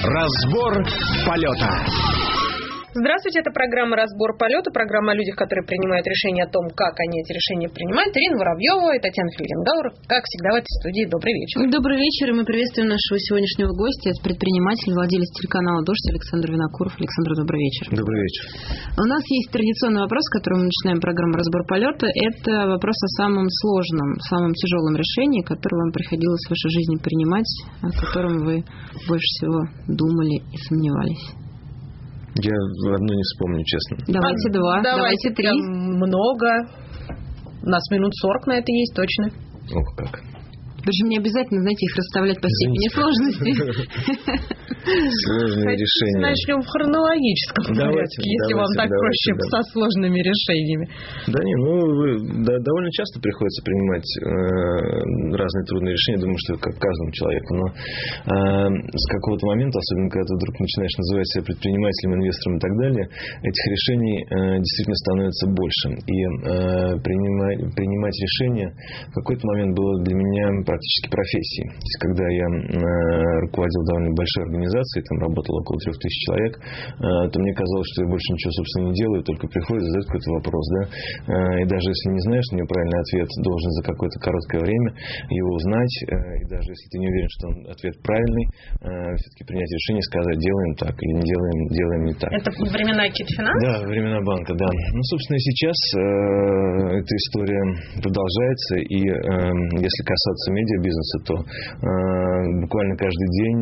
Разбор полета. Здравствуйте, это программа «Разбор полета», программа о людях, которые принимают решения о том, как они эти решения принимают. Ирина Воробьева и Татьяна Фельгенгауэр, как всегда, в этой студии. Добрый вечер. Добрый вечер, и мы приветствуем нашего сегодняшнего гостя. Это предприниматель, владелец телеканала «Дождь» Александр Винокуров. Александр, добрый вечер. Добрый вечер. У нас есть традиционный вопрос, с которым мы начинаем программу «Разбор полета». Это вопрос о самом сложном, самом тяжелом решении, которое вам приходилось в вашей жизни принимать, о котором вы больше всего думали и сомневались. Я одно не вспомню, честно. Давайте два, давайте три. Много. У нас минут 40 на это есть, точно. Ох, как. Причем не обязательно, знаете, их расставлять по степени сложности. Сложные решения. Начнем в хронологическом порядке, если вам так проще со сложными решениями. Да не, довольно часто приходится принимать разные трудные решения. Думаю, что это как каждому человеку. Но с какого-то момента, особенно когда ты вдруг начинаешь называть себя предпринимателем, инвестором и так далее, этих решений действительно становится больше. И принимать решения в какой-то момент было для меня практически профессией. То есть, когда я руководил довольно большой организацией, там работало около 3000 человек, то мне казалось, что я больше ничего, собственно, не делаю, только приходит задать какой-то вопрос, да, и даже если не знаешь на него правильный ответ, должен за какое-то короткое время его узнать, и даже если ты не уверен, что ответ правильный, все-таки принять решение, сказать, делаем так или не делаем не так. Это времена Кит-Финанс? Да, времена банка, да. Ну, собственно, и сейчас эта история продолжается, и если касаться медиабизнеса, то буквально каждый день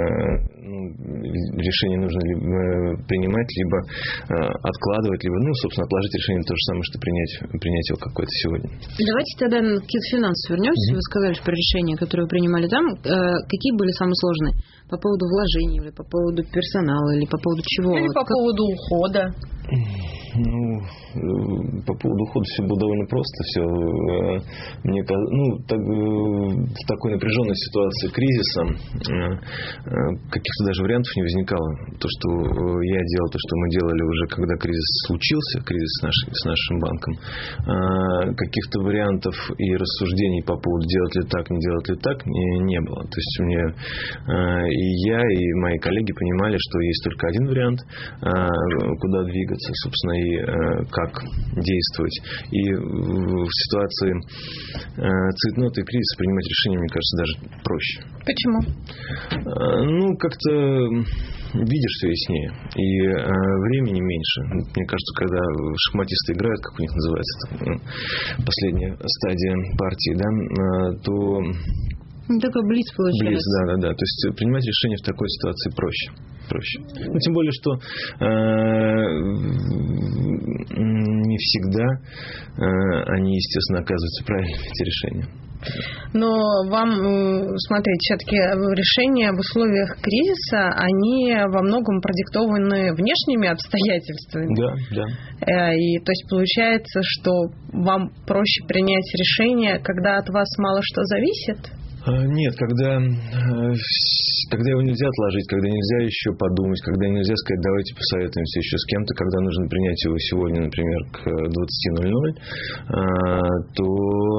решение нужно либо принимать, либо откладывать, либо, собственно, отложить решение то же самое, что принять его какое-то сегодня. Давайте тогда на Кит-Финанс вернемся. Вы сказали про решения, которые вы принимали там. Какие были самые сложные? По поводу вложений, или по поводу персонала, или по поводу чего? Или по поводу ухода? По поводу ухода все было довольно просто. Все, мне в такой напряженной ситуации кризиса каких-то даже вариантов не возникало. То, что я делал, то, что мы делали уже, когда кризис случился, кризис с нашим банком, каких-то вариантов и рассуждений по поводу делать ли так, не делать ли так, не было. То есть и я, и мои коллеги понимали, что есть только один вариант, куда двигаться, собственно, и как действовать. И в ситуации цейтнота и кризиса принимать решения, мне кажется, даже проще. Почему? Как-то видишь все яснее. И времени меньше. Мне кажется, когда шахматисты играют, как у них называется, последняя стадия партии, да, то... Такой блиц получается. Блиц, да. То есть принимать решения в такой ситуации проще. Тем более, что не всегда они, естественно, оказываются правильными, эти решения. Но вам, смотрите, все-таки решения в условиях кризиса, они во многом продиктованы внешними обстоятельствами. Да. И то есть получается, что вам проще принять решение, когда от вас мало что зависит? Нет, когда его нельзя отложить, когда нельзя еще подумать, когда нельзя сказать, давайте посоветуемся еще с кем-то, когда нужно принять его сегодня, например, к 20:00, то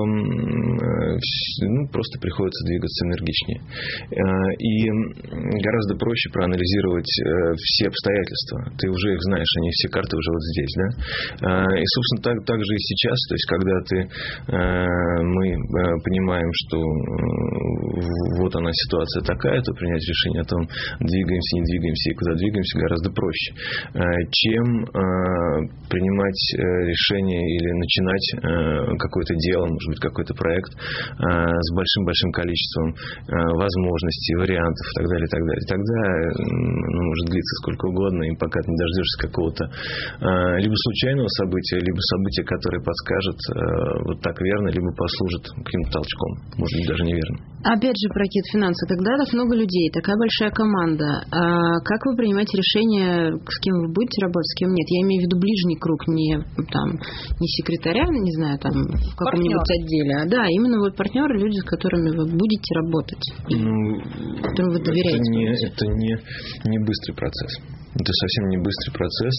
просто приходится двигаться энергичнее. И гораздо проще проанализировать все обстоятельства. Ты уже их знаешь, они все карты уже вот здесь, да? И, собственно, так же и сейчас, то есть, когда мы понимаем, что вот она ситуация такая, то принять решение о том, двигаемся, не двигаемся и куда двигаемся, гораздо проще, чем принимать решение или начинать какое-то дело, может быть, какой-то проект с большим-большим количеством возможностей, вариантов и так далее, и так далее. Тогда может длиться сколько угодно, и пока ты не дождешься какого-то либо случайного события, либо события, которое подскажет вот так верно, либо послужит каким-то толчком, может быть, даже неверно. Опять же, про Кит-Финансы. Когда так много людей, такая большая команда, как вы принимаете решение, с кем вы будете работать, с кем нет? Я имею в виду ближний круг, не секретаря, не знаю, там в каком-нибудь отделе, да, именно вот партнеры, люди, с которыми вы будете работать, которым вы доверяете. Это не быстрый процесс. Это совсем не быстрый процесс.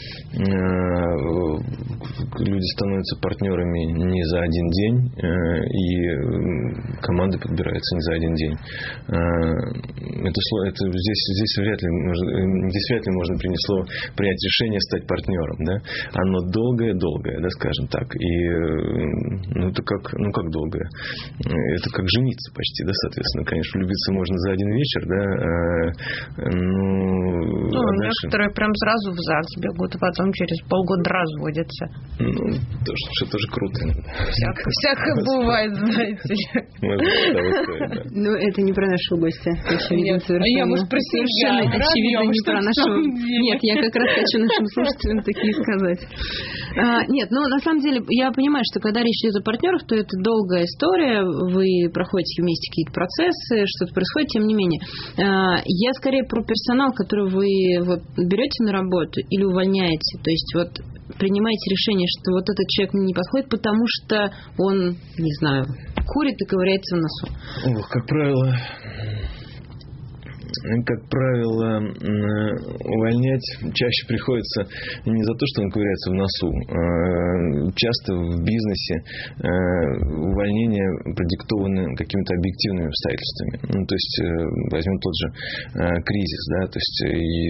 Люди становятся партнерами не за один день, и команды подбираются не за один день. Здесь вряд ли можно принять решение стать партнером, да? Оно долгое, да, скажем так. И это как долгое? Это как жениться почти, да, соответственно. Конечно, влюбиться можно за один вечер, да. Некоторые прям сразу в ЗАГС бегут, а потом через полгода разводятся. Тоже круто. Всякое бывает, знаете ли. Ну, это не про нашего гостя. Я, может, про себя. Очевидно, не про нашего. Нет, я как раз хочу нашим слушателям такие сказать. Нет, на самом деле, я понимаю, что когда речь идет о партнерах, то это долгая история, вы проходите вместе какие-то процессы, что-то происходит, тем не менее. Я скорее про персонал, который вы берете на работу или увольняете, то есть принимаете решение, что этот человек мне не подходит, потому что он, не знаю, курит и ковыряется в носу. Как правило, увольнять чаще приходится не за то, что он ковыряется в носу. Часто в бизнесе увольнения продиктованы какими-то объективными обстоятельствами. То есть, возьмем тот же кризис, да, то есть,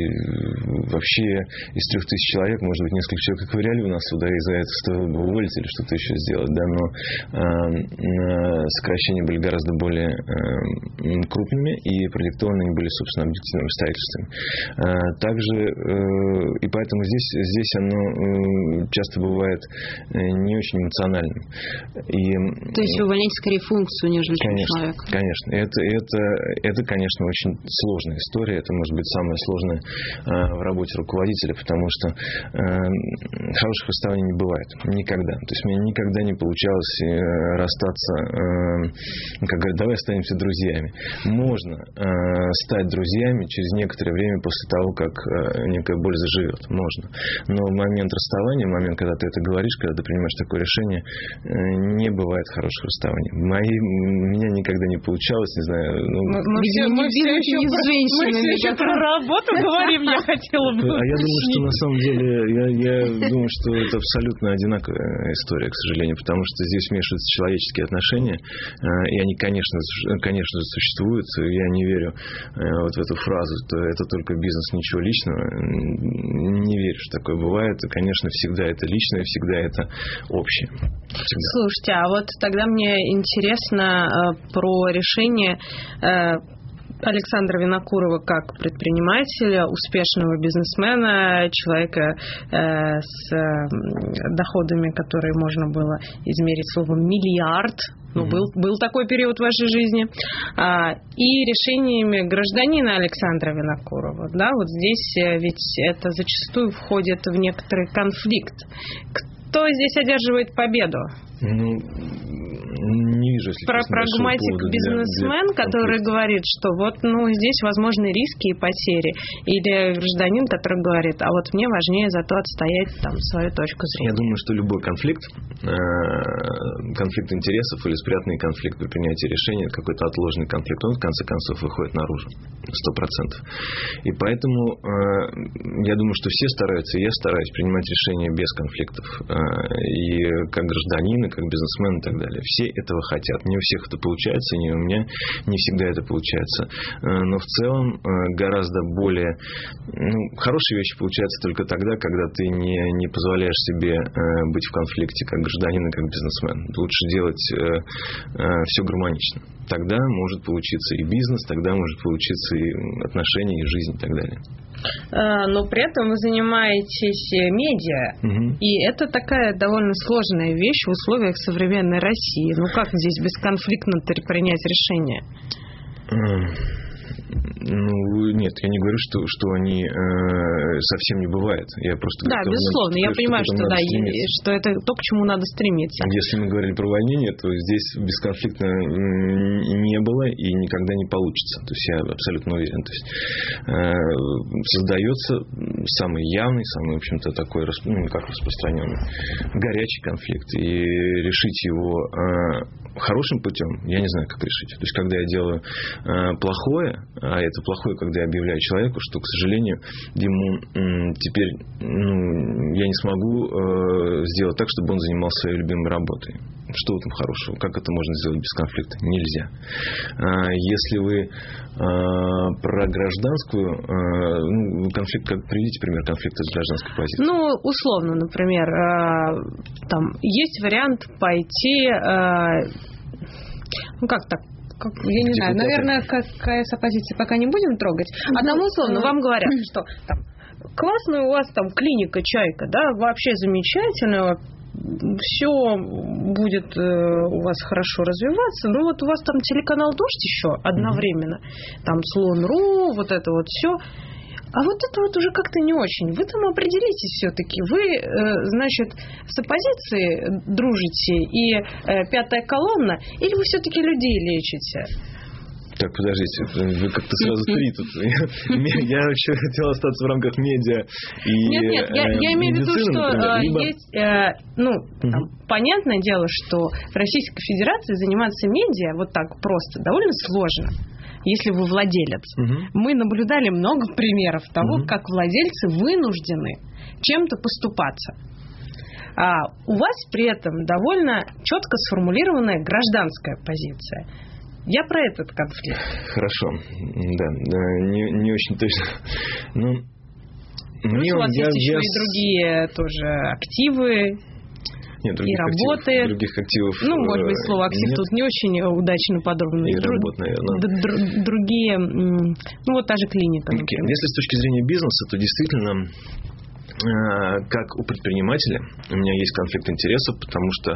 и вообще из 3000 человек, может быть, несколько человек ковыряли в носу, да, и за это стоило бы уволить или что-то еще сделать, да, но сокращения были гораздо более крупными и продиктованы были, собственно, объективными обстоятельствами. Также, и поэтому здесь оно часто бывает не очень эмоциональным. То есть вы увольняете скорее функцию, нежели человека? Конечно. Это, конечно, очень сложная история. Это может быть самое сложное в работе руководителя, потому что хороших расставаний не бывает. Никогда. То есть мне никогда не получалось расстаться, как говорят, давай останемся друзьями. Можно стать друзьями через некоторое время после того, как некая боль заживет. Можно. Но в момент расставания, в момент, когда ты это говоришь, когда ты принимаешь такое решение, не бывает хороших расставаний. У меня никогда не получалось, не знаю. Мы все еще про работу говорим, я хотела бы. А я думаю, что на самом деле, я думаю, что это абсолютно одинаковая история, к сожалению, потому что здесь вмешиваются человеческие отношения, и они, конечно же, существуют. Я не верю в эту фразу, то это только бизнес, ничего личного. Не верю, что такое бывает. И, конечно, всегда это личное, всегда это общее. Всегда. Слушайте, а тогда мне интересно про решение Александра Винокурова как предпринимателя, успешного бизнесмена, человека с доходами, которые можно было измерить словом миллиард. Был такой период в вашей жизни. И решениями гражданина Александра Винокурова. Да, здесь ведь это зачастую входит в некоторый конфликт. Кто здесь одерживает победу? Не вижу, если прагматик-бизнесмен, который говорит, что здесь возможны риски и потери. Или гражданин, который говорит, мне важнее зато отстоять свою точку зрения. Я думаю, что любой конфликт интересов или спрятанный конфликт при принятии решения, какой-то отложенный конфликт, он в конце концов выходит наружу. 100%. И поэтому я думаю, что все стараются, и я стараюсь принимать решения без конфликтов. И как гражданин, и как бизнесмен и так далее. Все этого хотят. Не у всех это получается, не у меня не всегда это получается. Но в целом гораздо более... хорошие вещи получаются только тогда, когда ты не позволяешь себе быть в конфликте как гражданин и как бизнесмен. Лучше делать все гармонично. Тогда может получиться и бизнес, тогда может получиться и отношения, и жизнь и так далее. Но при этом вы занимаетесь медиа, и это такая довольно сложная вещь в условиях современной России. Как здесь бесконфликтно принять решение? Нет, я не говорю, что они совсем не бывает. Я просто безусловно. Я понимаю, что это то, к чему надо стремиться. Если мы говорили про увольнение, то здесь бесконфликтно не было и никогда не получится. То есть я абсолютно уверен. То есть создается самый явный, самый, в общем-то, такой, распространенный, горячий конфликт. И решить его хорошим путем, я не знаю, как решить. То есть когда я делаю плохое, а это плохое, когда я объявляю человеку, что, к сожалению, ему теперь я не смогу сделать так, чтобы он занимался своей любимой работой. Что в этом хорошего? Как это можно сделать без конфликта? Нельзя. Если вы про гражданскую конфликт, приведите пример конфликта с гражданской позицией. Ну, условно, например, там есть вариант пойти, как так? Я не знаю, наверное, какая оппозиция пока не будем трогать. А там условно вам говорят, что там, классная у вас там клиника «Чайка», да, вообще замечательная, все будет у вас хорошо развиваться, но вот у вас там телеканал «Дождь» еще одновременно, там Слон.ру, вот это вот все. А вот это вот уже как-то не очень. Вы там определитесь все-таки. Вы, значит, с оппозицией дружите и пятая колонна, или вы все-таки людей лечите? Так, подождите, вы как-то сразу три тут. Я вообще хотел остаться в рамках медиа и Нет, я имею в виду, что есть, понятное дело, что в Российской Федерации заниматься медиа вот так просто довольно сложно. Если вы владелец. Мы наблюдали много примеров того, как владельцы вынуждены чем-то поступаться. А у вас при этом довольно четко сформулированная гражданская позиция. Я про этот конфликт. Хорошо. Да, не очень точно. Плюс у вас есть еще и другие тоже активы. Нет, и работы. Других активов. Может быть, слово актив нет. Тут не очень удачно подобрано. И работ, наверное. Другие, вот та же клиника. Например. Если с точки зрения бизнеса, то действительно, как у предпринимателя, у меня есть конфликт интересов, потому что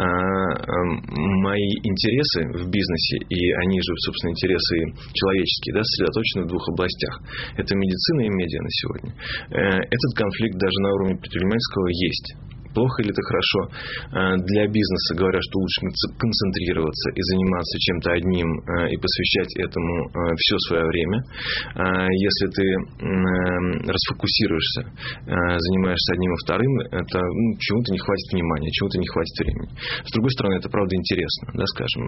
мои интересы в бизнесе, и они же, собственно, интересы человеческие, да, сосредоточены в двух областях. Это медицина и медиа на сегодня. Этот конфликт даже на уровне предпринимательского есть. Плохо или это хорошо? Для бизнеса говорят, что лучше концентрироваться и заниматься чем-то одним и посвящать этому все свое время. Если ты расфокусируешься, занимаешься одним и вторым, это чему-то не хватит внимания, чему-то не хватит времени. С другой стороны, это правда интересно, да, скажем.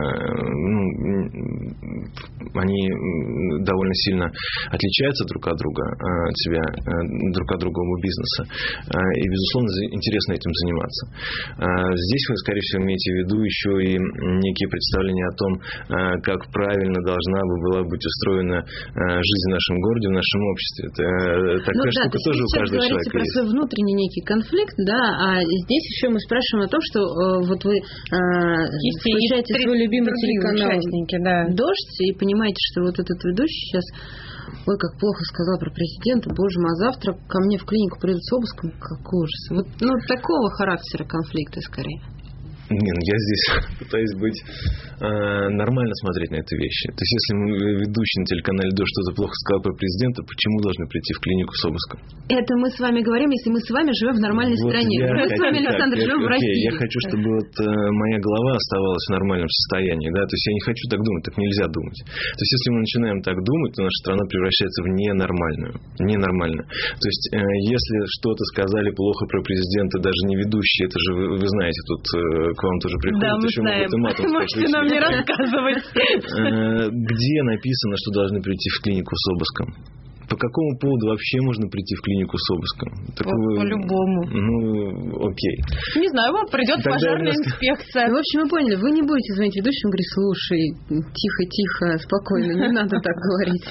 Они довольно сильно отличаются друг от друга, от себя, друг от друга у бизнеса. И, безусловно, интересно этим заниматься. Здесь вы, скорее всего, имеете в виду еще и некие представления о том, как правильно должна была быть устроена жизнь в нашем городе, в нашем обществе. Такая штука тоже у каждого человека есть. Про свой внутренний некий конфликт, да, а здесь еще мы спрашиваем о том, что вот вы включаете свой любимый телеканал «Дождь» и понимаете, что вот этот ведущий сейчас... Ой, как плохо сказал про президента, боже мой, а завтра ко мне в клинику придут с обыском, какой ужас. Вот, такого характера конфликта скорее. Я здесь пытаюсь быть нормально смотреть на эти вещи. То есть, если ведущий на телеканале «Дождь» что-то плохо сказал про президента, почему должны прийти в клинику с обыском? Это мы с вами говорим, если мы с вами живем в нормальной стране. Мы с вами, Александр, живем в России. Я хочу, чтобы моя голова оставалась в нормальном состоянии. Да? То есть, я не хочу так думать, так нельзя думать. То есть, если мы начинаем так думать, то наша страна превращается в ненормальную. То есть, если что-то сказали плохо про президента, даже не ведущий, это же вы знаете, тут к вам тоже приходят, да, еще могут и матом сказать. Можете нам не рассказывать. Где написано, что должны прийти в клинику с обыском? По какому поводу вообще можно прийти в клинику с обыском? По-любому. Окей. Не знаю, вам придет пожарная инспекция. В общем, вы поняли, вы не будете звонить ведущему и говорить: слушай, тихо, спокойно, не надо так говорить.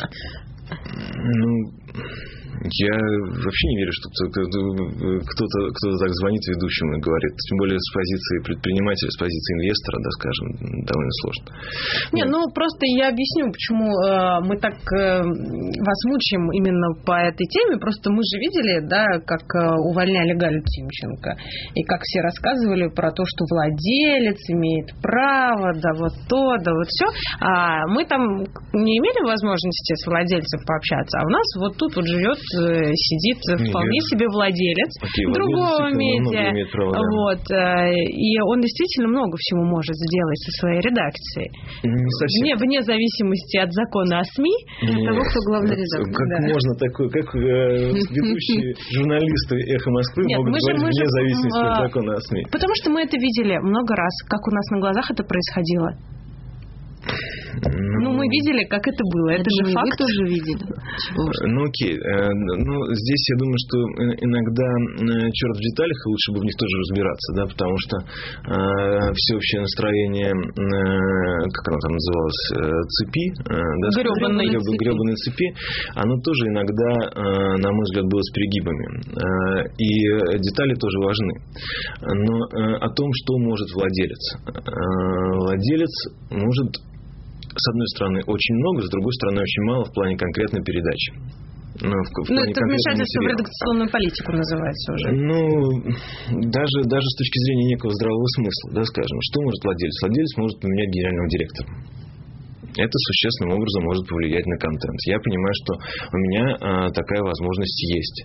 Я вообще не верю, что кто-то так звонит ведущему и говорит. Тем более с позиции предпринимателя, с позиции инвестора, да, скажем, довольно сложно. Просто я объясню, почему мы так вас мучаем именно по этой теме. Просто мы же видели, да, как увольняли Галю Тимченко. И как все рассказывали про то, что владелец имеет право, да вот то, да вот все. А мы там не имели возможности с владельцем пообщаться. А у нас вот тут вот живет, сидит вполне себе владелец другого медиа. И он действительно много всего может сделать со своей редакцией. Вне зависимости от закона о СМИ, того, кто главный редактор. Как можно такое, как ведущие журналисты «Эхо Москвы» могут говорить вне зависимости от закона о СМИ? Потому что мы это видели много раз, как у нас на глазах это происходило. Ну, мы видели, как это было. Это же факт. Вы тоже видели. Ну, окей. Ну, здесь я думаю, что иногда черт в деталях, и лучше бы в них тоже разбираться, да, потому что всеобщее настроение, как оно там называлось, цепи, да, гребаной цепи, оно тоже иногда, на мой взгляд, было с перегибами. И детали тоже важны. Но о том, что может владелец. Владелец может, с одной стороны, очень много, с другой стороны, очень мало в плане конкретной передачи. Это вмешательство в редакционную политику называется уже. Даже с точки зрения некого здравого смысла, да, скажем, что может владелец? Владелец может поменять генерального директора. Это существенным образом может повлиять на контент. Я понимаю, что у меня такая возможность есть.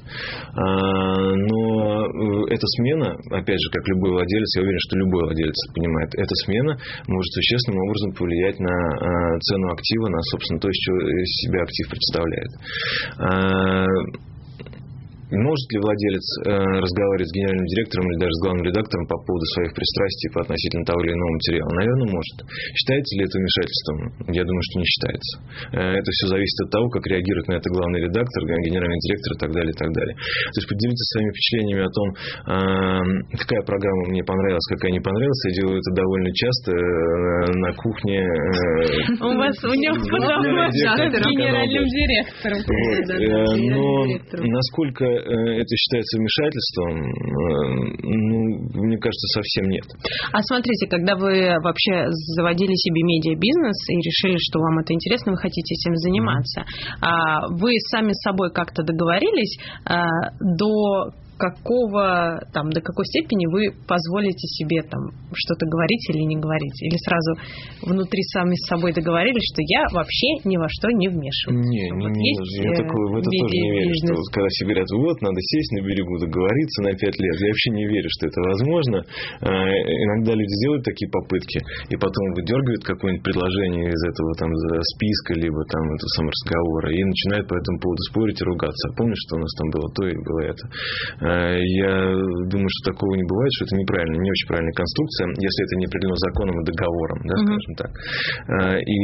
Но эта смена, опять же, как любой владелец, я уверен, что любой владелец понимает, эта смена может существенным образом повлиять на цену актива, на, собственно, то, что из себя актив представляет. Может ли владелец разговаривать с генеральным директором или даже с главным редактором по поводу своих пристрастий по относительно того или иного материала? Наверное, может. Считается ли это вмешательством? Я думаю, что не считается. Это все зависит от того, как реагирует на это главный редактор, генеральный директор и так далее, и так далее. То есть поделиться своими впечатлениями о том, какая программа мне понравилась, какая не понравилась. Я делаю это довольно часто на кухне. У него с генеральным директором. Но насколько это считается вмешательством, мне кажется, совсем нет. А смотрите, когда вы вообще заводили себе медиабизнес и решили, что вам это интересно, вы хотите этим заниматься, вы сами с собой как-то договорились, до какой степени вы позволите себе там что-то говорить или не говорить? Или сразу внутри сами с собой договорились, что я вообще ни во что не вмешиваюсь? Я в это тоже не верю, что когда все говорят, надо сесть на берегу, договориться на 5 лет. Я вообще не верю, что это возможно. Иногда люди делают такие попытки, и потом выдергивают какое-нибудь предложение из этого там списка, либо там этого самого разговора, и начинают по этому поводу спорить и ругаться. А помнишь, что у нас там было то и было это? Я думаю, что такого не бывает, что это неправильно, не очень правильная конструкция, если это не определено законом и договором, да, скажем так. И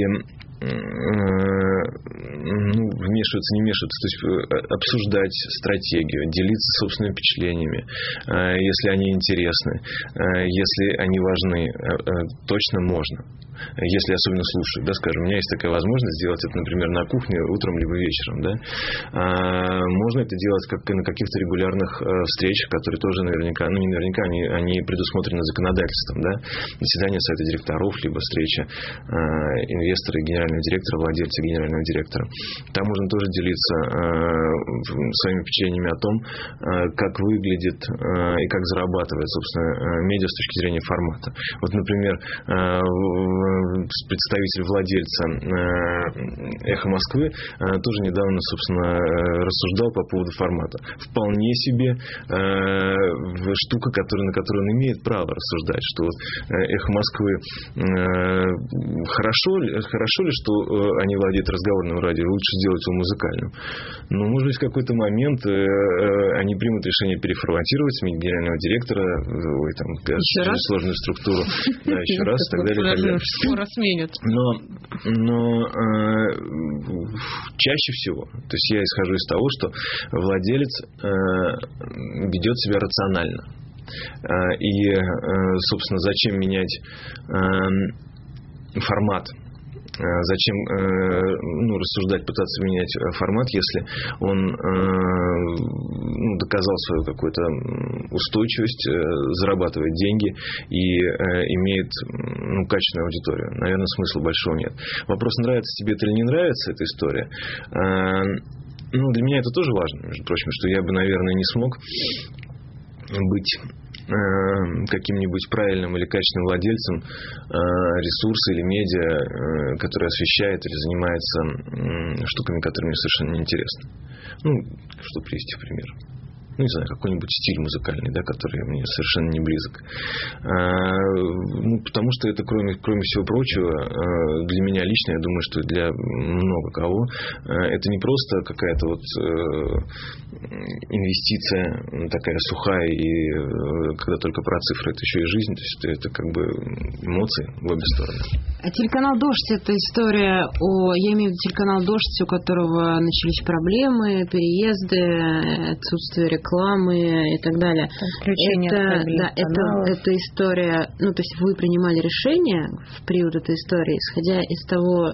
вмешиваться, не вмешиваться, то есть обсуждать стратегию, делиться собственными впечатлениями, если они интересны, если они важны, точно можно. Если особенно слушают, да, скажем, у меня есть такая возможность сделать это, например, на кухне утром либо вечером, да. Можно это делать на каких-то регулярных встречах, которые тоже наверняка, не наверняка, они предусмотрены законодательством, да, заседание совета директоров, либо встреча инвестора и генерального директора, владельца генерального директора. Там можно тоже делиться своими впечатлениями о том, как выглядит и как зарабатывает, собственно, медиа с точки зрения формата. Вот, например, представитель владельца «Эхо Москвы» тоже недавно, собственно, рассуждал по поводу формата. Вполне себе штука, на которую он имеет право рассуждать, что вот «Эхо Москвы» хорошо ли, что они владеют разговорным радио, лучше сделать его музыкальным. Но, может быть, в какой-то момент они примут решение переформатировать, сменить генерального директора, сложную структуру, еще раз, и так далее, и так далее. Скоро сменят. Но чаще всего, то есть я исхожу из того, что владелец ведет себя рационально. И, собственно, зачем менять формат? Зачем рассуждать, пытаться менять формат, если он доказал свою какую-то устойчивость, зарабатывает деньги и имеет качественную аудиторию? Наверное, смысла большого нет. Вопрос, нравится тебе это или не нравится эта история. Для меня это тоже важно, между прочим, что я бы, наверное, не смог быть каким-нибудь правильным или качественным владельцем ресурса или медиа, который освещает или занимается штуками, которые мне совершенно неинтересны. Что привести в пример? не знаю, какой-нибудь стиль музыкальный, да, который мне совершенно не близок. Потому что это, кроме всего прочего, для меня лично, я думаю, что для много кого, это не просто какая-то вот инвестиция такая сухая, и когда только про цифры, это еще и жизнь, то есть это как бы эмоции в обе стороны. А телеканал «Дождь» — это история я имею в виду телеканал «Дождь», у которого начались проблемы, переезды, отсутствие рекламы и так далее. Это история, то есть вы принимали решение в период этой истории, исходя из того,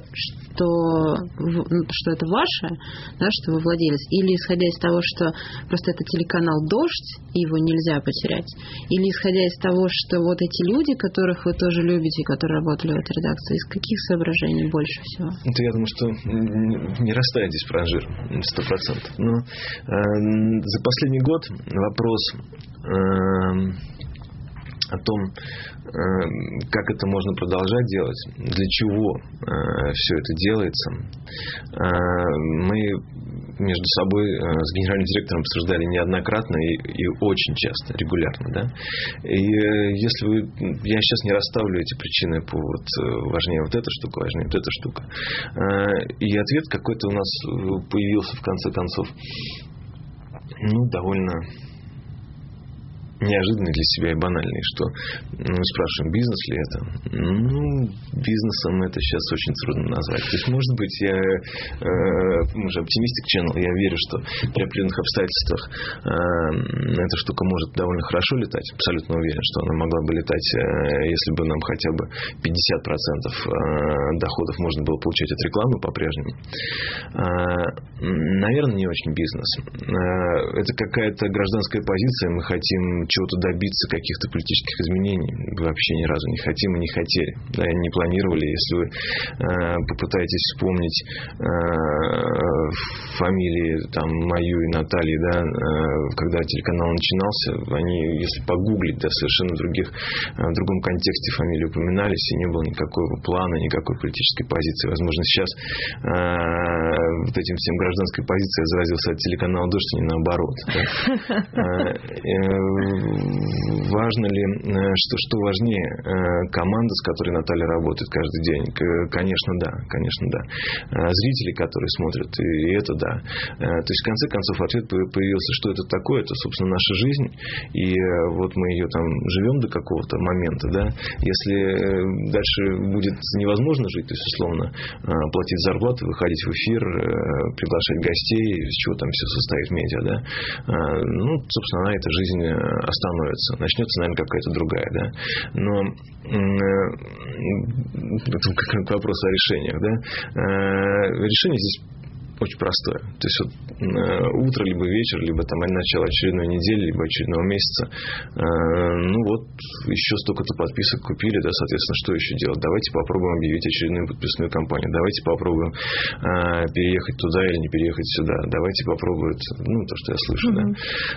что это ваше, да, что вы владелец, или исходя из того, что просто это телеканал «Дождь», и его нельзя потерять, или исходя из того, что вот эти люди, которых вы тоже любите, которые работали в этой редакции, из каких соображений больше всего? Это я думаю, что не растает здесь прожир 100%. Но за последний год вопрос о том, как это можно продолжать делать, для чего все это делается, мы между собой с генеральным директором обсуждали неоднократно и очень часто, регулярно. Да? И если я сейчас не расставлю эти причины по важнее вот эта штука, важнее вот эта штука. И ответ какой-то у нас появился в конце концов, довольно неожиданный для себя и банальный, что мы спрашиваем, бизнес ли это? Бизнесом это сейчас очень трудно назвать. То есть, может быть, мы же Optimistic Channel, я верю, что при определенных обстоятельствах эта штука может довольно хорошо летать. Абсолютно уверен, что она могла бы летать, если бы нам хотя бы 50% доходов можно было получать от рекламы по-прежнему. Наверное, не очень бизнес. Это какая-то гражданская позиция, мы хотим чего-то добиться, каких-то политических изменений. Вообще ни разу не хотим и не хотели. Да, и не планировали. Если вы попытаетесь вспомнить фамилии мою и Натальи, да, когда телеканал начинался, они, если погуглить, да, совершенно в другом контексте фамилии упоминались, и не было никакого плана, никакой политической позиции. Возможно, сейчас вот этим всем гражданской позицией заразился от телеканала «Дождь», а не наоборот. Да. Важно ли, что важнее, команда, с которой Наталья работает каждый день? Конечно, да. Зрители, которые смотрят, и это да. То есть, в конце концов, ответ появился, что это такое, это, собственно, наша жизнь, и вот мы ее живем до какого-то момента, да. Если дальше будет невозможно жить, то есть, условно, платить зарплату, выходить в эфир, приглашать гостей, из чего там все состоит медиа, да, собственно, на эта жизнь остановится. Начнется, наверное, какая-то другая, да. Но это как вопрос о решениях, да. Решение здесь очень простое. То есть утро, либо вечер, либо начало очередной недели, либо очередного месяца. Еще столько-то подписок купили, да, соответственно, что еще делать? Давайте попробуем объявить очередную подписную кампанию. Давайте попробуем переехать туда или не переехать сюда. Давайте попробуем, то, что я слышу, да.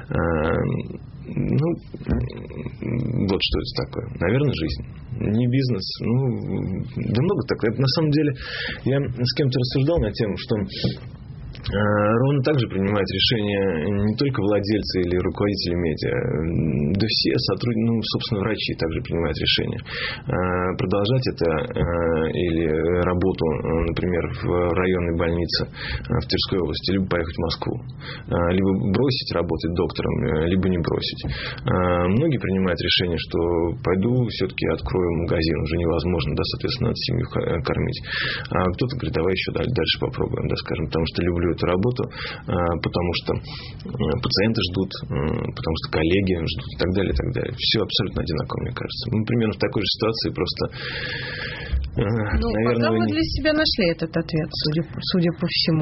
Вот что это такое. Наверное, жизнь. Не бизнес. Много такого. На самом деле, я с кем-то рассуждал на тему, что ровно так же принимают решения не только владельцы или руководители медиа, да все сотрудники, собственно, врачи также принимают решения. Продолжать это или работу, например, в районной больнице в Тверской области, либо поехать в Москву, либо бросить работать доктором, либо не бросить. Многие принимают решение, что пойду все-таки открою магазин, уже невозможно, да, соответственно, надо семью кормить. А кто-то говорит, давай еще дальше попробуем, да, скажем, потому что люблю эту работу, потому что пациенты ждут, потому что коллеги ждут и так далее, и так далее. Все абсолютно одинаково, мне кажется. Мы примерно в такой же ситуации, просто наверное, пока вы для себя нашли этот ответ, судя по всему.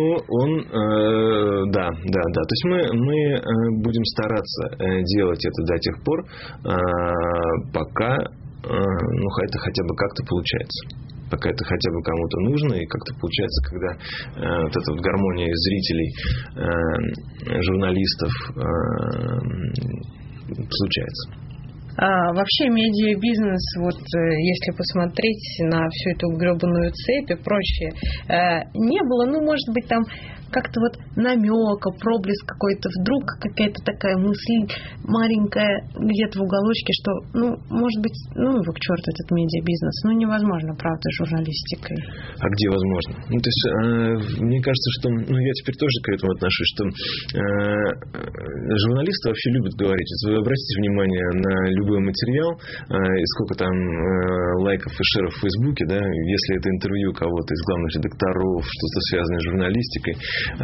Да. То есть мы будем стараться делать это до тех пор, пока это хотя бы как-то получается. Пока это хотя бы кому-то нужно, и как-то получается, когда вот эта гармония зрителей, журналистов случается. Вообще медиабизнес, вот если посмотреть на всю эту гребаную цепь и прочее, не было, может быть, там как-то вот намека, проблеск какой-то, вдруг какая-то такая мысль маленькая где-то в уголочке, что, может быть, его к черту этот медиабизнес, невозможно, правда, журналистикой. А где возможно? То есть, мне кажется, что, я теперь тоже к этому отношусь, что журналисты вообще любят говорить. Вы обратите внимание на любой материал, и сколько там лайков и шеров в Фейсбуке, да, если это интервью кого-то из главных редакторов, что-то связанное с журналистикой,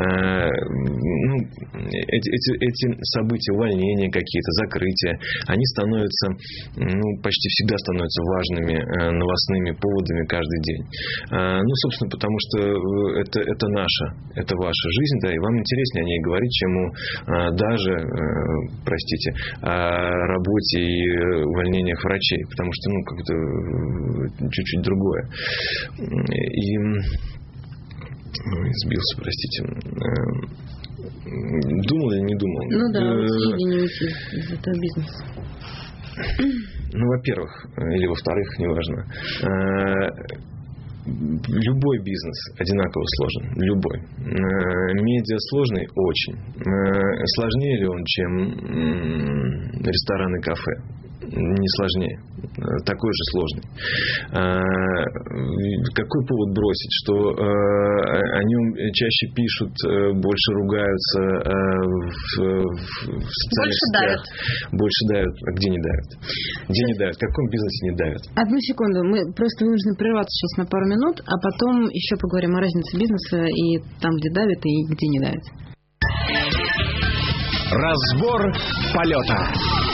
эти события, увольнения какие-то, закрытия, они становятся, почти всегда становятся важными новостными поводами каждый день. Собственно, потому что это наша, это ваша жизнь, да, и вам интереснее о ней говорить, чем даже, о работе и увольнениях врачей, потому что, как-то чуть-чуть другое. И сбился, простите. Думал или не думал? Уйти или не уйти из этого бизнеса. Во-первых, или во-вторых, неважно. Любой бизнес одинаково сложен. Любой. Медиа сложный очень. Сложнее ли он, чем ресторан и кафе? Не сложнее. Такой же сложный. Какой повод бросить? Что о нем чаще пишут, больше ругаются в социальных сетях. Больше давят. А где не давят? Где не давят? В каком бизнесе не давят? Одну секунду. Мы просто вынуждены прерваться сейчас на пару минут, а потом еще поговорим о разнице бизнеса и там, где давят, и где не давят. Разбор полета.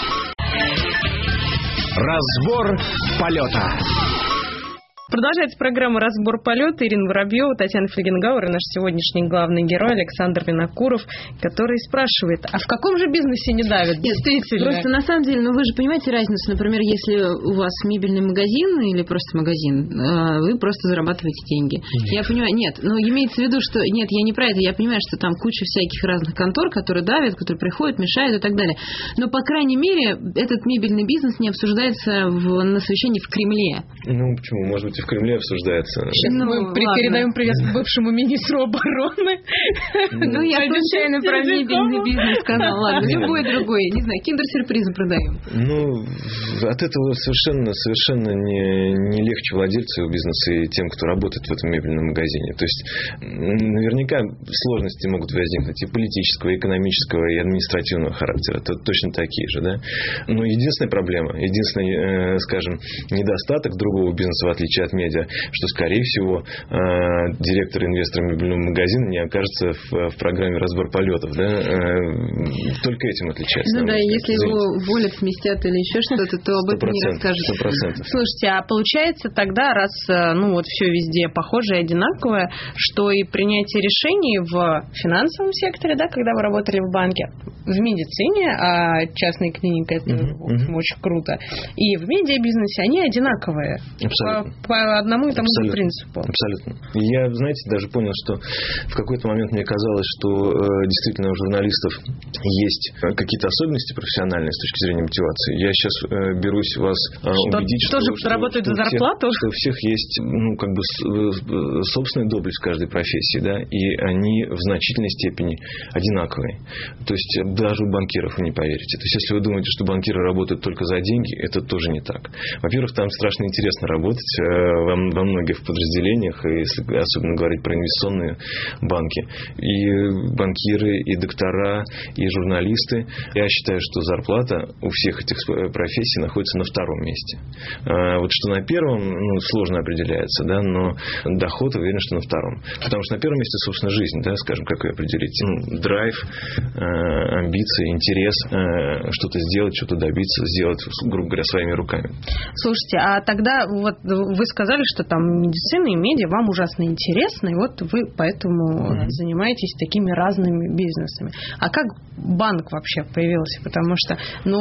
Разбор полета. Продолжается программа «Разбор полета». Ирина Воробьева, Татьяна Фельгенгауэр и наш сегодняшний главный герой Александр Винокуров, который спрашивает, а в каком же бизнесе не давят? Действительно. Просто на самом деле, вы же понимаете разницу. Например, если у вас мебельный магазин или просто магазин, вы просто зарабатываете деньги. Я понимаю, имеется в виду, что я не про это. Я понимаю, что там куча всяких разных контор, которые давят, которые приходят, мешают и так далее. Но, по крайней мере, этот мебельный бизнес не обсуждается на совещании в Кремле. Почему? Может быть, и в Кремле обсуждается. Сейчас мы передаем привет бывшему министру обороны. Я случайно про мебельный бизнес сказала. Ладно, любой другой. Не знаю, киндер-сюрпризы продаем. От этого совершенно не легче владельцу бизнеса и тем, кто работает в этом мебельном магазине. То есть, наверняка сложности могут возникнуть и политического, и экономического, и административного характера. Это точно такие же, да? Но единственная проблема, единственный, скажем, недостаток другого бизнеса, в отличие от медиа, что, скорее всего, директор и инвестор мебельного магазина не окажется в программе «Разбор полетов». Да? Только этим отличается. Если его уволят, сместят или еще что-то, то об этом не расскажут. 100%. Слушайте, а получается тогда, раз все везде похоже и одинаковое, что и принятие решений в финансовом секторе, да, когда вы работали в банке, в медицине, а частная клиника, это очень круто, и в медиабизнесе они одинаковые. Абсолютно. По одному и тому же принципу. Абсолютно. Я, даже понял, что в какой-то момент мне казалось, что действительно у журналистов есть какие-то особенности профессиональные с точки зрения мотивации. Я сейчас берусь вас убедить, что работают за зарплату? Что у всех есть собственный доблесть в каждой профессии, да, и они в значительной степени одинаковые. То есть даже у банкиров вы не поверите. То есть если вы думаете, что банкиры работают только за деньги, это тоже не так. Во-первых, там страшно интересно работать во многих подразделениях, если особенно говорить про инвестиционные банки. И банкиры, и доктора, и журналисты. Я считаю, что зарплата у всех этих профессий находится на втором месте. Вот что на первом, сложно определяется, да, но доход, уверен, что на втором. Потому что на первом месте, собственно, жизнь, да, скажем, как ее определить? Драйв, амбиции, интерес, что-то сделать, что-то добиться, сделать, грубо говоря, своими руками. Слушайте, а тогда вот вы сказали, что там медицина и медиа вам ужасно интересно, и вот вы поэтому занимаетесь такими разными бизнесами. А как банк вообще появился? Потому что,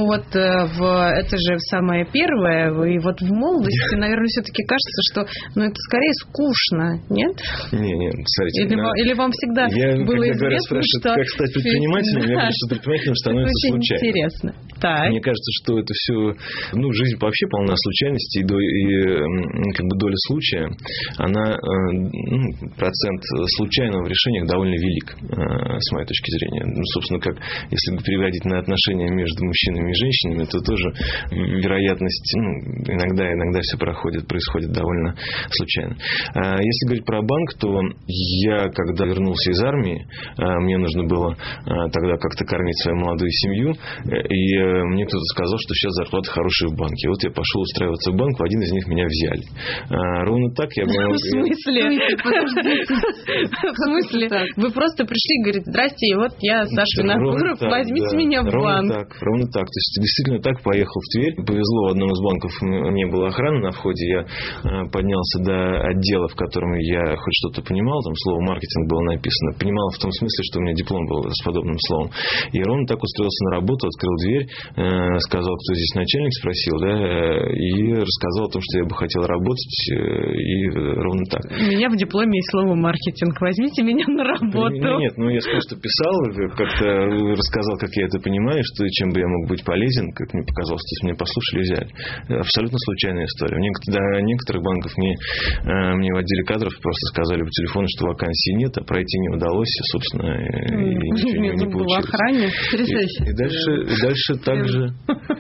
это же самое первое, и вот в молодости, наверное, все-таки кажется, что это скорее скучно, нет? Нет, смотрите. Или вам всегда было известно, что... Как стать предпринимателем, я говорю, что предпринимателем становится очень случайно. Интересно. Так. Мне кажется, что это все... жизнь вообще полна случайностей, и как бы доля случая, она, процент случайного в решениях довольно велик, с моей точки зрения. Собственно, как если переводить на отношения между мужчинами и женщинами, то тоже вероятность, иногда все происходит довольно случайно. Если говорить про банк, то я, когда вернулся из армии, мне нужно было тогда как-то кормить свою молодую семью, и мне кто-то сказал, что сейчас зарплата хорошая в банке. Вот я пошел устраиваться в банк, в один из них меня взяли. Ровно так я был... В смысле? В смысле? Вы просто пришли и говорите: здрасте, и вот я Саша Винокуров, возьмите меня в банк. Ровно так. То есть действительно так поехал в Тверь. Повезло, в одном из банков не было охраны на входе. Я поднялся до отдела, в котором я хоть что-то понимал. Там слово маркетинг было написано. Понимал в том смысле, что у меня диплом был с подобным словом. И ровно так устроился на работу, открыл дверь, сказал, кто здесь начальник, спросил, и рассказал о том, что я бы хотел работать, и ровно так. У меня в дипломе есть слово маркетинг. Возьмите меня на работу. Нет, я просто писал, как-то рассказал, как я это понимаю, что чем бы я мог быть полезен, как мне показалось, то есть меня послушали и взяли. Абсолютно случайная история. До некоторых банков мне в отделе кадров просто сказали по телефону, что вакансий нет, а пройти не удалось, собственно, и ничего не получилось. Охране. И дальше также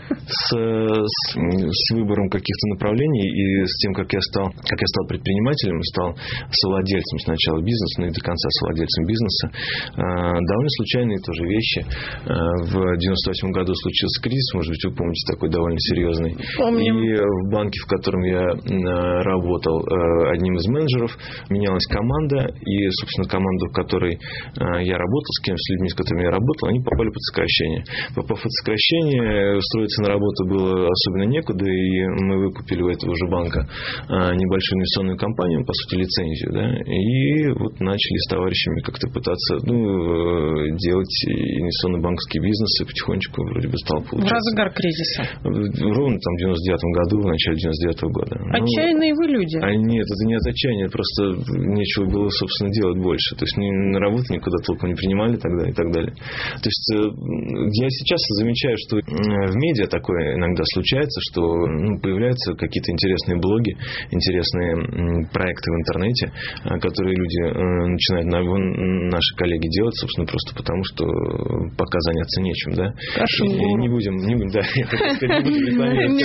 с выбором каких-то направлений и с тем, как я стал предпринимателем, стал совладельцем сначала бизнеса, и до конца совладельцем бизнеса. Довольно случайные тоже вещи. В 98 году случился кризис, может быть, вы помните, такой довольно серьезный. Помним. И в банке, в котором я работал одним из менеджеров, менялась команда, и, собственно, команду, в которой я работал, с людьми, с которыми я работал, они попали под сокращение. Попав под сокращение, устроиться на работу было особенно некуда, и мы выкупили у этого же банка небольшую инвестиционную компанию, по сути, лицензию, и вот начали с товарищами как-то пытаться делать инвестиционно-банковский бизнес, и потихонечку вроде бы стало получаться. В разгар кризиса. Ровно там в 99 году, в начале 99 года. Отчаянные вы люди. Нет, это не от отчаяния, просто нечего было, собственно, делать больше. То есть на работу никуда толком не принимали тогда и так далее. То есть я сейчас замечаю, что в медиа такое иногда случается, что появляются какие-то интересные блоги, интересные проекты в интернете, которые люди начинают, наши коллеги, делать, собственно, просто потому, что пока заняться нечем, да? Не будем, да, я хотел сказать, не будем рекламировать.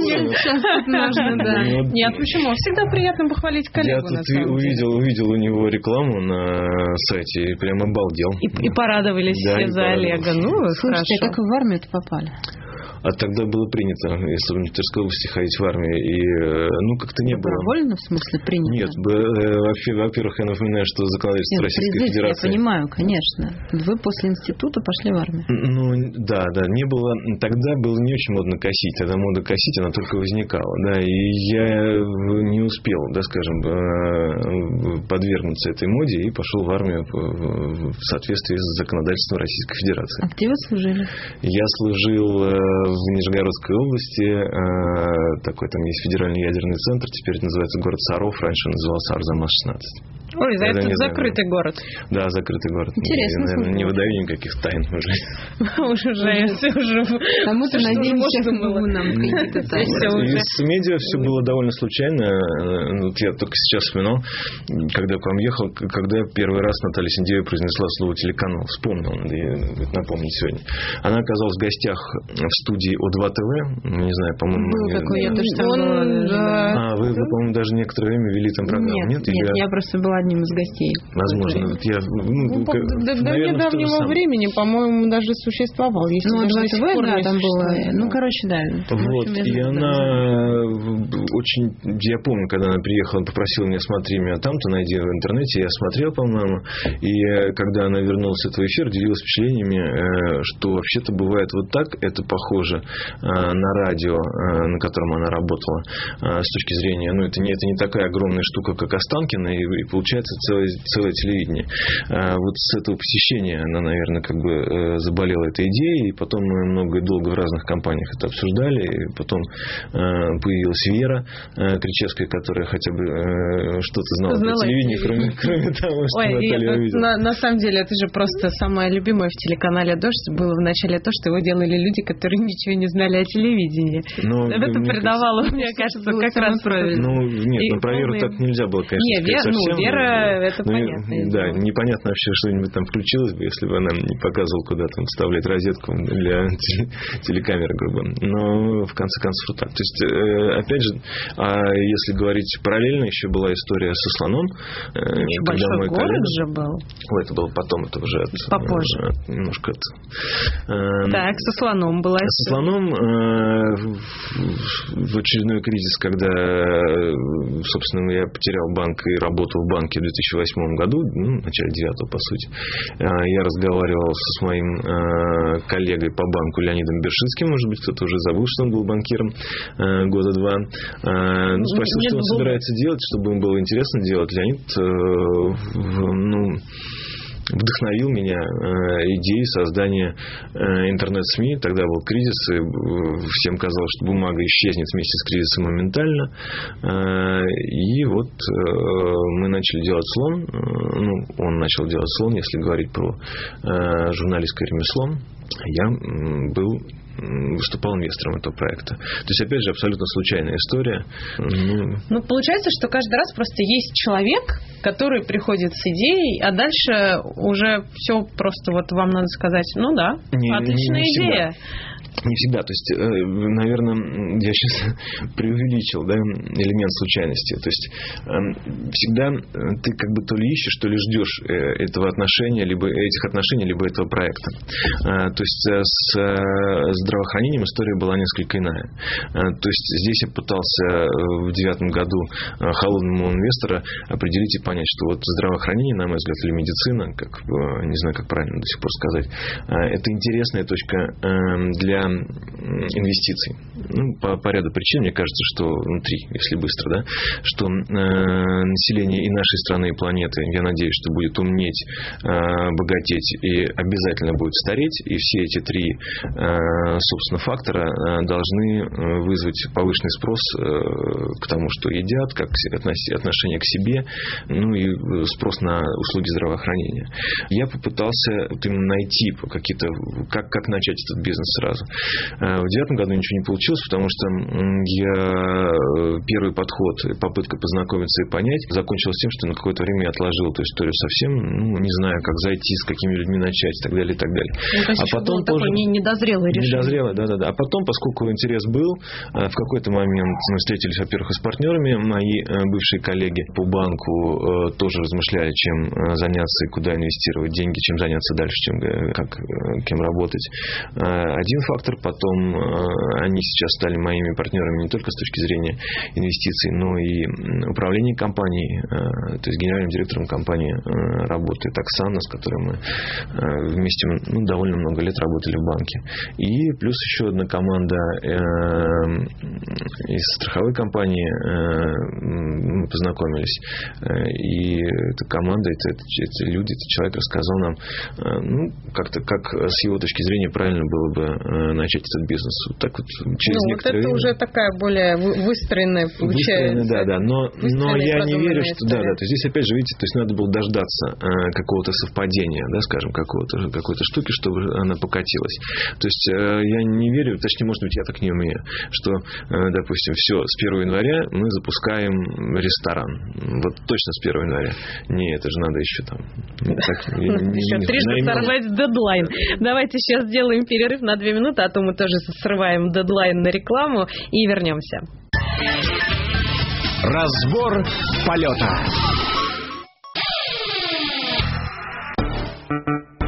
Нет, почему? Всегда приятно похвалить коллегу, на самом деле. Увидел у него рекламу на сайте и прям обалдел. И порадовались все за Олега. Слушайте, а как вы в армию-то попали? А тогда было принято, если в Тверской области, ходить в армию. И, как-то не было. Добровольно, в смысле, принято? Нет, во-первых, я напоминаю, что законодательство Российской Федерации... Я понимаю, конечно. Вы после института пошли в армию. Да, не было... Тогда было не очень модно косить. Тогда мода косить, она только возникала. Да, и я не успел, подвергнуться этой моде и пошел в армию в соответствии с законодательством Российской Федерации. А где вы служили? Я служил в Нижегородской области, такой там есть федеральный ядерный центр, теперь это называется город Саров, раньше назывался Арзамас-16. Ой, это закрытый город. Да, закрытый город. Интересно. Я, наверное, не выдаю никаких тайн уже. Кому-то надеемся, нам какие-то тайны. Из медиа все было довольно случайно. Я только сейчас вспоминал, когда к вам ехал, когда первый раз Наталья Синдеева произнесла слово «телеканал». Вспомнил, надо напомнить сегодня. Она оказалась в гостях в студии О2 ТВ. Не знаю, по-моему... Был такой, я тоже там была. Вы, по-моему, даже некоторое время вели там программу. Нет, я просто была одним из гостей. Возможно. До недавнего времени, по-моему, даже существовал. О2 ТВ, там было. Да. Вот. И она очень... Я помню, когда она приехала, попросила меня: смотри меня там-то, найди в интернете. Я смотрел, по-моему. И когда она вернулась в этот эфир, делилась впечатлениями, что вообще-то бывает вот так. Это похоже на радио, на котором она работала, с точки зрения... Это не такая огромная штука, как Останкино, и получается получается целое телевидение. Вот с этого посещения она, наверное, как бы заболела этой идеей, и потом мы много и долго в разных компаниях это обсуждали, и потом появилась Вера Кричевская, которая хотя бы что-то знала про телевидение, кроме того, что Наталья увидела. На самом деле, это же просто самое любимое в телеканале «Дождь» было вначале то, что его делали люди, которые ничего не знали о телевидении. Это придавало, мне кажется, как раз правильно. Нет, про Веру так нельзя было, конечно, совсем. Вера, это понятно. Да, непонятно вообще, что-нибудь там включилось бы, если бы она не показывала, куда там вставлять розетку для телекамеры, грубо. Но в конце концов так. То есть, опять же, если говорить параллельно, еще была история со слоном. Большой город же был. Это было потом, это уже попозже. Немножко так, со слоном была история. Со слоном в очередной кризис, когда, собственно, я потерял банк и работал в банке в 2008 году, в начале 2009, по сути, я разговаривал с моим коллегой по банку Леонидом Бершинским, может быть, кто-то уже забыл, что он был банкиром года два. Спросил, что он собирается делать, чтобы ему было интересно делать. Леонид вдохновил меня идеей создания интернет-СМИ. Тогда был кризис, и всем казалось, что бумага исчезнет вместе с кризисом моментально. И вот мы начали делать слон. Он начал делать слон, если говорить про журналистское ремесло. Я выступал инвестором этого проекта. То есть, опять же, абсолютно случайная история. Получается, что каждый раз просто есть человек, который приходит с идеей, а дальше уже все просто вот вам надо сказать, отличная идея. Не всегда. То есть, наверное, я сейчас преувеличил, элемент случайности. То есть, всегда ты как бы то ли ищешь, то ли ждешь этого отношения, либо этих отношений, либо этого проекта. То есть, с здравоохранением история была несколько иная. То есть, здесь я пытался в 2009 году холодному инвестора определить и понять, что вот здравоохранение, на мой взгляд, или медицина, не знаю, как правильно до сих пор сказать, это интересная точка для инвестиций. По ряду причин, мне кажется, что внутри, если быстро, что население и нашей страны, и планеты, я надеюсь, что будет умнеть, богатеть и обязательно будет стареть. И все эти три, собственно, фактора должны вызвать повышенный спрос к тому, что едят, как отношение к себе, и спрос на услуги здравоохранения. Я попытался именно найти как начать этот бизнес сразу. В 2009 году ничего не получилось, потому что первый подход, попытка познакомиться и понять, закончилась тем, что на какое-то время я отложил эту историю совсем, не знаю, как зайти, с какими людьми начать, и так далее, и так далее. А потом тоже недозрелое решение. Недозрелое, да. А потом, поскольку интерес был, в какой-то момент мы встретились, во-первых, с партнерами, мои бывшие коллеги по банку тоже размышляли, чем заняться и куда инвестировать деньги, чем заняться дальше, кем работать. Один фактор. Потом они сейчас стали моими партнерами не только с точки зрения инвестиций, но и управления компанией. То есть генеральным директором компании работает Оксана, с которой мы вместе довольно много лет работали в банке. И плюс еще одна команда из страховой компании, мы познакомились. И эта команда, эти люди, этот человек рассказал нам, как с его точки зрения правильно было бы начать этот бизнес. Вот так вот через некоторое время. Это уже такая более выстроенная получается. Да. Но я не верю, что... Да. То есть здесь, опять же, видите, то есть надо было дождаться какого-то совпадения, скажем, какой-то штуки, чтобы она покатилась. То есть я не верю, точнее, может быть, я так не умею, что, допустим, все, с 1 января мы запускаем ресторан. Вот точно с 1 января. Не, это же надо еще там... Еще трижды сорвать дедлайн. Давайте сейчас сделаем перерыв на 2 минуты, а то мы тоже срываем дедлайн на рекламу и вернемся. Разбор полета.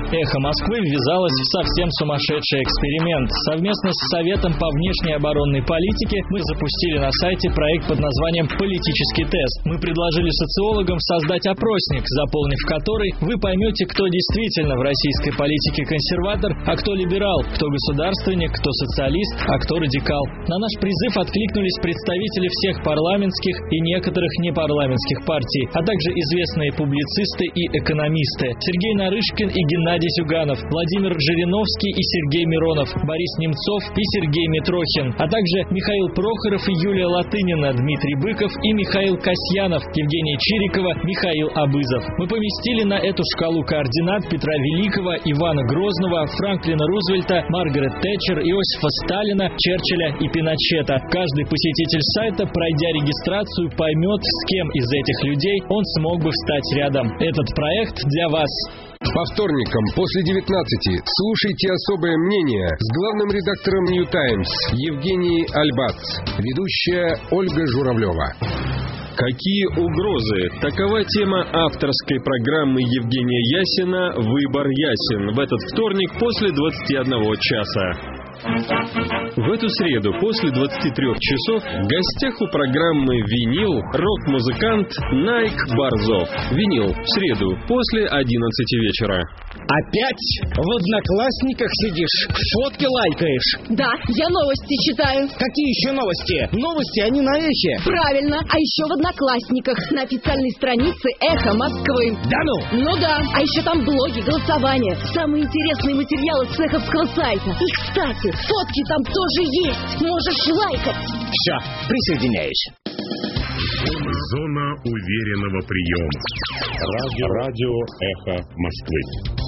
«Эхо Москвы» ввязалось в совсем сумасшедший эксперимент. Совместно с Советом по внешней оборонной политике мы запустили на сайте проект под названием «Политический тест». Мы предложили социологам создать опросник, заполнив который вы поймете, кто действительно в российской политике консерватор, а кто либерал, кто государственник, кто социалист, а кто радикал. На наш призыв откликнулись представители всех парламентских и некоторых непарламентских партий, а также известные публицисты и экономисты: Сергей Нарышкин и Геннадий Зюганов, Владимир Жириновский и Сергей Миронов, Борис Немцов и Сергей Митрохин, а также Михаил Прохоров и Юлия Латынина, Дмитрий Быков и Михаил Касьянов, Евгения Чирикова, Михаил Абызов. Мы поместили на эту шкалу координат Петра Великого, Ивана Грозного, Франклина Рузвельта, Маргарет Тэтчер, Иосифа Сталина, Черчилля и Пиночета. Каждый посетитель сайта, пройдя регистрацию, поймет, с кем из этих людей он смог бы встать рядом. Этот проект для вас. По вторникам после 19 слушайте «Особое мнение» с главным редактором New Times Евгенией Альбац, ведущая Ольга Журавлева. Какие угрозы? Такова тема авторской программы Евгения Ясина «Выбор ясен» в этот вторник после 21 часа. В эту среду после 23 часов в гостях у программы «Винил» рок-музыкант Найк Борзов. «Винил» в среду после 11 вечера. Опять в Одноклассниках сидишь, фотки лайкаешь? Да, я новости читаю. Какие еще новости? Новости, они на Эхе. Правильно, а еще в Одноклассниках на официальной странице «Эхо Москвы». Да ну? Ну да, а еще там блоги, голосования, самые интересные материалы с эховского сайта. И, кстати, фотки там тоже есть, можешь лайкать. Все, присоединяюсь. Зона уверенного приема. Радио «Эхо Москвы».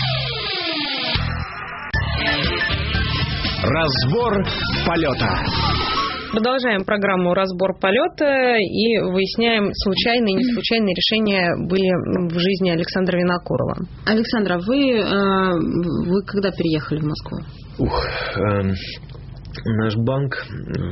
Разбор полета. Продолжаем программу «Разбор полета» и выясняем, случайные и не случайные решения были в жизни Александра Винокурова. Александра, вы когда переехали в Москву? Наш банк,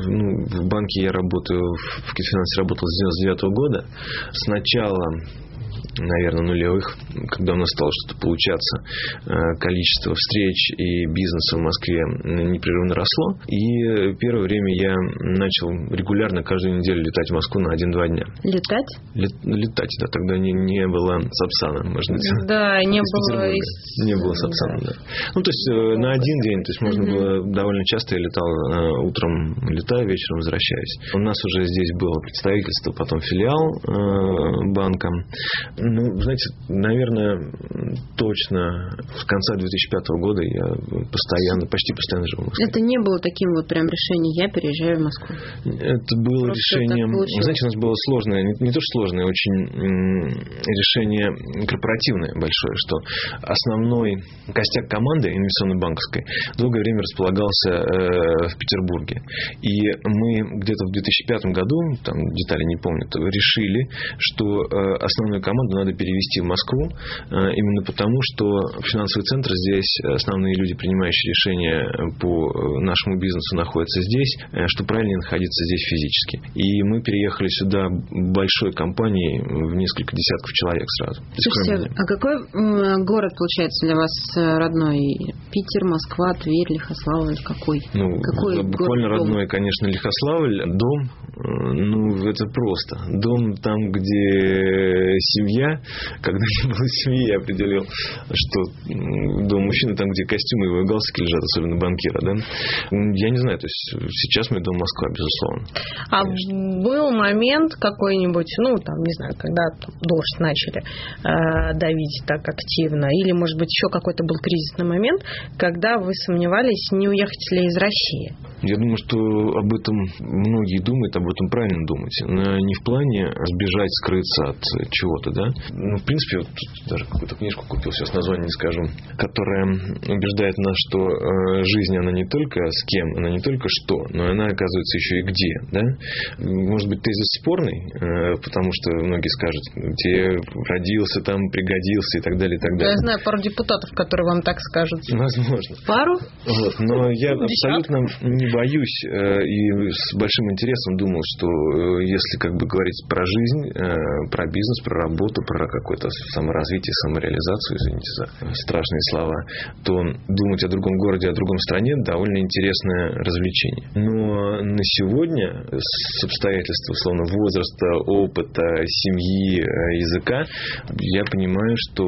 в банке я работаю, в Киевфинансе работал с 99 года. Сначала, наверное, нулевых, когда у нас стало что-то получаться, количество встреч и бизнеса в Москве непрерывно росло. И первое время я начал регулярно каждую неделю летать в Москву на 1-2 дня. Летать? Летать, да. Тогда не было Сапсана, может быть. Да, не было. Не было Сапсана, да. Ну, то есть на один день, то есть можно было довольно часто, я летал утром, летаю, вечером возвращаюсь. У нас уже здесь было представительство, потом филиал банка. Ну, знаете, наверное, точно с конца 2005 года я почти постоянно жил в Москве. Это не было таким вот прям решением, я переезжаю в Москву? Это было просто решением, знаете, у нас было сложное, не то что сложное, очень решение корпоративное большое, что основной костяк команды инвестиционно-банковской долгое время располагался в Петербурге. И мы где-то в 2005 году, там детали не помню, решили, что основную команду надо перевести в Москву, именно потому, что финансовый центр здесь, основные люди, принимающие решения по нашему бизнесу, находятся здесь, что правильнее находиться здесь физически. И мы переехали сюда большой компанией в несколько десятков человек сразу. Слушайте, а какой город, получается, для вас родной? Питер, Москва, Тверь, Лихославль? Какой? Какой буквально город, родной, конечно, Лихославль. Дом, это просто. Дом там, где семья. Когда не было семьи, я определил, что дом мужчины, там, где костюмы и галстуки лежат, особенно банкира, да? Я не знаю, то есть сейчас мой дом Москва, безусловно. А конечно. Был момент какой-нибудь, не знаю, когда дождь начали давить так активно, или, может быть, еще какой-то был кризисный момент, когда вы сомневались, не уехать ли из России? Я думаю, что об этом многие думают, об этом правильно думать. Но не в плане сбежать, скрыться от чего-то, да? В принципе, вот тут даже какую-то книжку купил, сейчас название не скажу, которая убеждает нас, что жизнь, она не только с кем, она не только что, но она, оказывается, еще и где, да? Может быть, тезис спорный, потому что многие скажут, где родился, там пригодился и так далее, и так далее. Я знаю пару депутатов, которые вам так скажут. Возможно. Пару? Вот. Но я абсолютно не боюсь и с большим интересом думал думал, что если говорить про жизнь, про бизнес, про работу, про какое-то саморазвитие, самореализацию, извините за страшные слова, то думать о другом городе, о другом стране довольно интересное развлечение. Но на сегодня с обстоятельств, условно, возраста, опыта, семьи, языка, я понимаю, что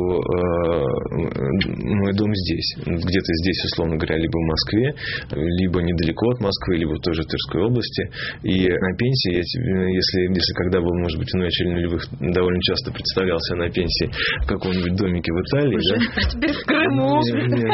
мой дом здесь. Где-то здесь, условно говоря, либо в Москве, либо недалеко от Москвы, либо тоже в Тверской области. И на пенсии, если когда был, может быть, в начале нулевых, довольно часто представлялся на пенсии в каком-нибудь домике в Италии. А теперь в Крыму.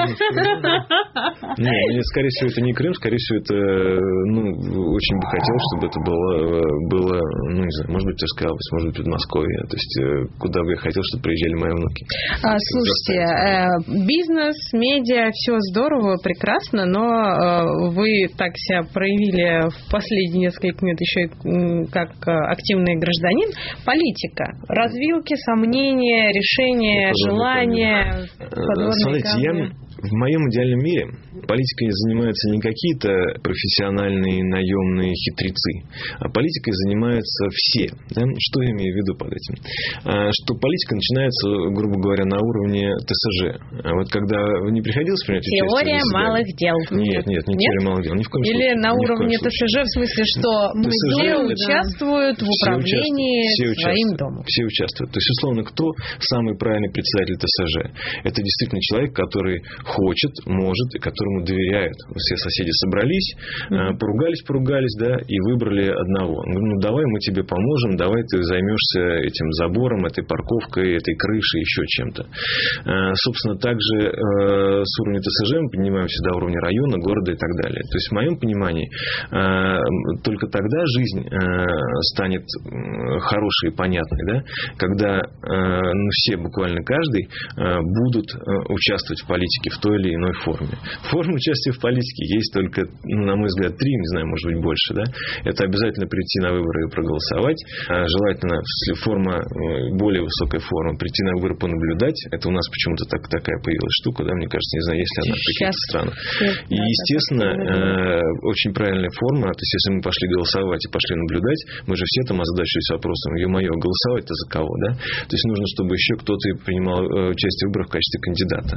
Нет, скорее всего, это не Крым, скорее всего, это, очень бы хотелось, чтобы это было, не знаю, может быть, Тверская область, может быть, Подмосковье. То есть, куда бы я хотел, чтобы приезжали мои внуки. Слушайте, бизнес, медиа, все здорово, прекрасно, но вы так себя проявили в последние несколько минут еще и как активный гражданин. Политика, развилки, сомнения, решения, желания. Смотрите, в моем идеальном мире политикой занимаются не какие-то профессиональные наемные хитрецы, а политикой занимаются все. Да? Что я имею в виду под этим? Что политика начинается, грубо говоря, на уровне ТСЖ. Вот когда не приходилось принять участие... Теория малых дел. Нет, не теория малых дел. Ни в коем случае. Или на уровне ТСЖ, в смысле, что все участвуют в управлении своим домом. Все участвуют. То есть, условно, кто самый правильный председатель ТСЖ? Это действительно человек, который хочет, может и которому доверяют. Все соседи собрались, поругались, да, и выбрали одного. Давай мы тебе поможем, давай ты займешься этим забором, этой парковкой, этой крышей, еще чем-то. Собственно, также с уровня ТСЖ мы поднимаемся до уровня района, города и так далее. То есть, в моем понимании, только тогда жизнь станет хорошей и понятной, да, когда все, буквально каждый, будут участвовать в политике в той или иной форме. Форм участия в политике есть только, на мой взгляд, 3, не знаю, может быть, больше. Да? Это обязательно прийти на выборы и проголосовать. Желательно форма, более высокая форма, прийти на выборы понаблюдать. Это у нас почему-то такая появилась штука, да, мне кажется, не знаю, есть ли она в каких-то странах. И, естественно, очень правильная форма, то есть, если мы пошли голосовать и пошли наблюдать, мы же все там озадачились вопросом, ё-моё, голосовать-то за кого, да? То есть, нужно, чтобы еще кто-то принимал участие в выборах в качестве кандидата.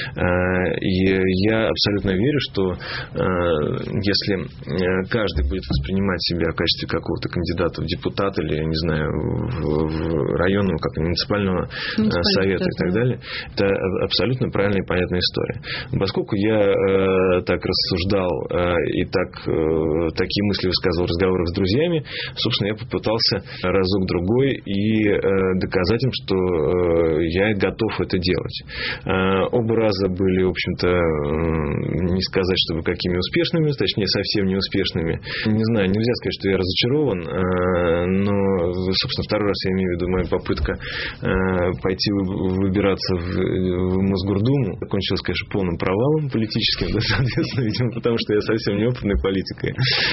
И я абсолютно верю, что если каждый будет воспринимать себя в качестве какого-то кандидата в депутат или, не знаю, в районного, как муниципального совета и так далее, это абсолютно правильная и понятная история. Поскольку я так рассуждал и такие мысли высказывал в разговорах с друзьями, собственно, я попытался разок-другой и доказать им, что я готов это делать. Оба раза были, в общем-то, не сказать, чтобы какими успешными, точнее, совсем неуспешными. Не знаю, нельзя сказать, что я разочарован, но, собственно, второй раз я имею в виду моя попытка пойти выбираться в Мосгордуму. Закончилась, конечно, полным провалом политическим, да, соответственно, видимо, потому что я совсем неопытный политик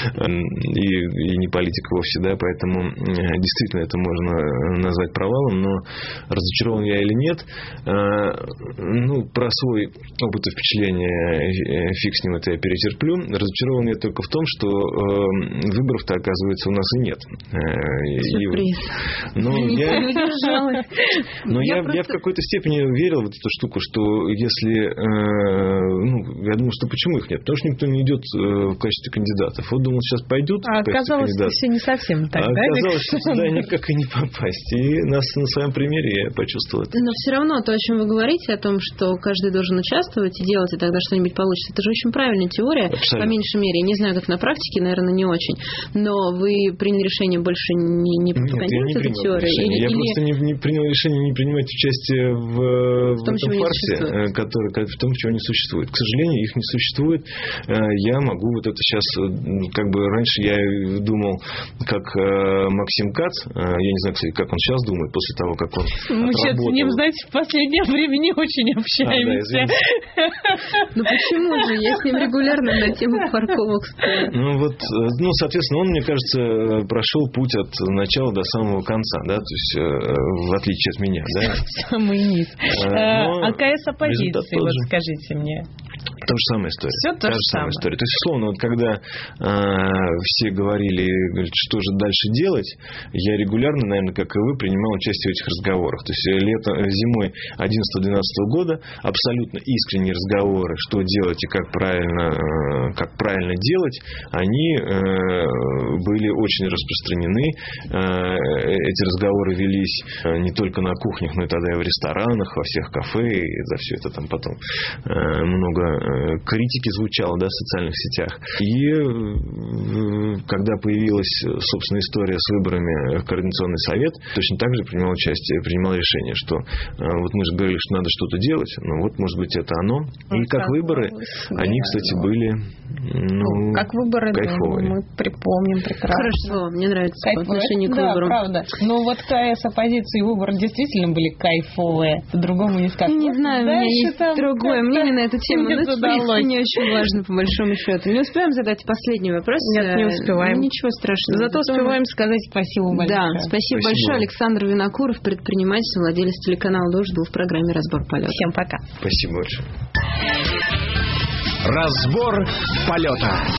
и не политик вовсе, да, поэтому действительно это можно назвать провалом, но разочарован я или нет, про свой опыт и впечатление фиг с ним, это я перетерплю. Разочарован я только в том, что выборов-то, оказывается, у нас и нет. Сюрприз. Я в какой-то степени верил в эту штуку, что если... я думал, что почему их нет? Потому что никто не идет в качестве кандидатов. Вот думал, сейчас пойдут в качестве оказалось, кандидатов. все не совсем так, да? Оказалось, что туда никак и не попасть. И на своем примере я почувствовал это. Но все равно то, о чем вы говорите, о том, что каждый должен участвовать и делать, и тогда что-нибудь получится, это же очень правильная теория, абсолютно. По меньшей мере. Не знаю, как на практике, наверное, не очень. Но вы приняли решение больше не подгонять эту теорию? Я просто не принял решение не принимать участие в этом фарсе, в том, чего не существует. К сожалению, их не существует. Я могу вот это сейчас, раньше я думал, как Максим Кац, я не знаю, кстати, как он сейчас думает, после того, как он мы сейчас с ним, знаете, в последнее время не очень общаемся. Ну почему же? Я с ним регулярно на тему парковок спорю. Соответственно, он, мне кажется, прошел путь от начала до самого конца, да, то есть в отличие от меня, да. Самый низ. АКС оппозиции, вот скажите мне. Та же самая история. Все то же самое. История. То есть, условно, вот когда все говорили, что же дальше делать, я регулярно, наверное, как и вы, принимал участие в этих разговорах. То есть зимой 2011-2012 года абсолютно искренние разговоры, что делать и как правильно делать, они были очень распространены. Эти разговоры велись не только на кухнях, но и тогда и в ресторанах, во всех кафе, и за все это там потом много критики звучало, да, в социальных сетях. И когда появилась, собственно, история с выборами в Координационный совет, точно так же принимал решение, что вот мы же говорили, что надо что-то делать, но вот, может быть, это оно. И как выборы, они, кстати, были как выборы, кайфовые. Мы припомним прекрасно. Хорошо, мне нравится по отношению к выборам. Да, правда. Но вот КС, оппозиция и выборы действительно были кайфовые. По-другому не скажешь. Не знаю, у меня есть другое мнение на эту тему. Но это, в принципе, не очень важно, по большому счету. Не успеваем задать последний вопрос? Нет, не успеваем. Ничего страшного. Зато успеваем сказать спасибо большое. Да, спасибо большое. Александр Винокуров, предприниматель, владелец телеканала «Дождь», был в программе «Разбор полета». Всем пока. Спасибо большое. Разбор полета.